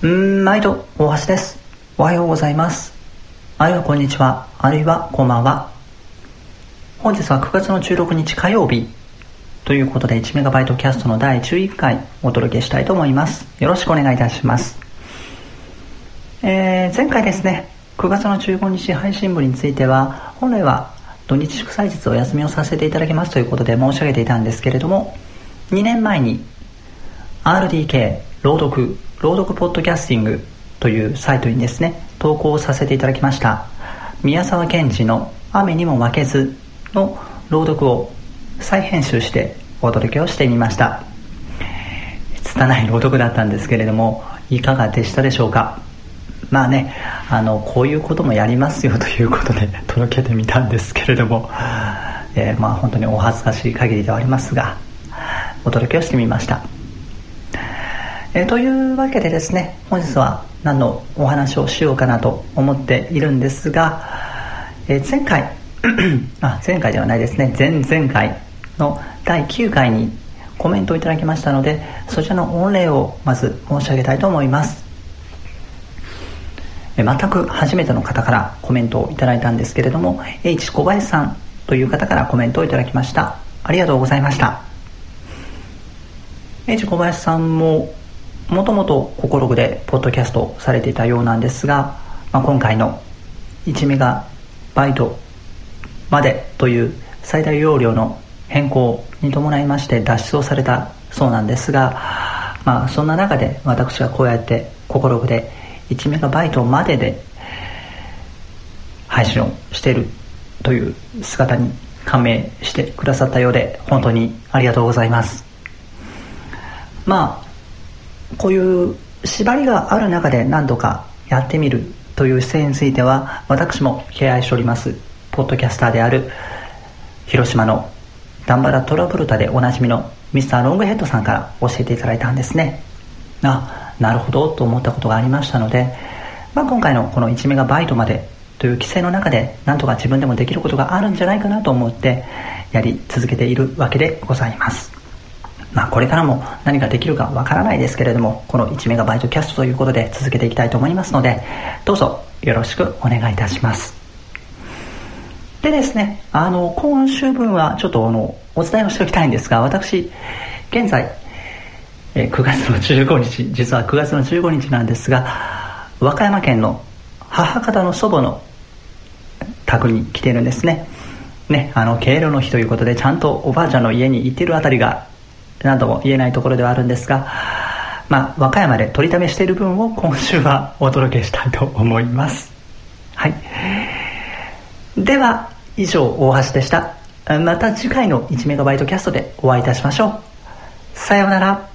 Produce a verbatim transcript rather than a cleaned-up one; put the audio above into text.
うーん、毎度大橋です。おはようございます。あるいはこんにちは、あるいはこんばんは。本日はくがつのじゅうろくにち火曜日ということで いちメガバイトキャストのだいじゅういっかいお届けしたいと思います。よろしくお願いいたします。えー、前回ですね、くがつのじゅうごにち配信分については本来は土日祝祭日お休みをさせていただきますということで申し上げていたんですけれども、にねんまえに アールディーケー 朗読朗読ポッドキャスティングというサイトにですね投稿させていただきました宮沢賢治の雨にも負けずの朗読を再編集してお届けをしてみました。拙い朗読だったんですけれどもいかがでしたでしょうか。まあね、あのこういうこともやりますよということで届けてみたんですけれども、えー、まあ本当にお恥ずかしい限りではありますがお届けをしてみました。えー、というわけでですね、本日は何のお話をしようかなと思っているんですが、えー、前回あ前回ではないですね前々回のだいきゅうかいにコメントをいただきましたので、そちらの御礼をまず申し上げたいと思います。えー、全く初めての方からコメントをいただいたんですけれども、 H 小林さんという方からコメントをいただきました。ありがとうございました。 H 小林さんももともとココログでポッドキャストをされていたようなんですが、まあ、今回のいちメガバイトまでという最大容量の変更に伴いまして脱出をされたそうなんですが、まあ、そんな中で私がこうやってココログでいちメガバイトまでで配信をしているという姿に感銘してくださったようで本当にありがとうございます。まあこういう縛りがある中で何度かやってみるという姿勢については私も敬愛しておりますポッドキャスターである広島のダンバラトラブルタでおなじみのミスターロングヘッドさんから教えていただいたんですね。あ、なるほどと思ったことがありましたので、まあ、今回のこのいちメガバイトまでという規制の中で何とか自分でもできることがあるんじゃないかなと思ってやり続けているわけでございます。まあ、これからも何ができるかわからないですけれども、このいちメガバイトキャストということで続けていきたいと思いますので、どうぞよろしくお願いいたします。でですね、あの今週分はちょっとあのお伝えをしておきたいんですが、私現在えくがつのじゅうごにち、実はくがつのじゅうごにちなんですが、和歌山県の母方の祖母の宅に来ているんですね。ね、あの敬老の日ということでちゃんとおばあちゃんの家に行っているあたりが何とも言えないところではあるんですが、まあ、和歌山で取りためしている分を今週はお届けしたいと思います。はい。では以上大橋でした。また次回のいちメガバイトキャストでお会いいたしましょう。さようなら。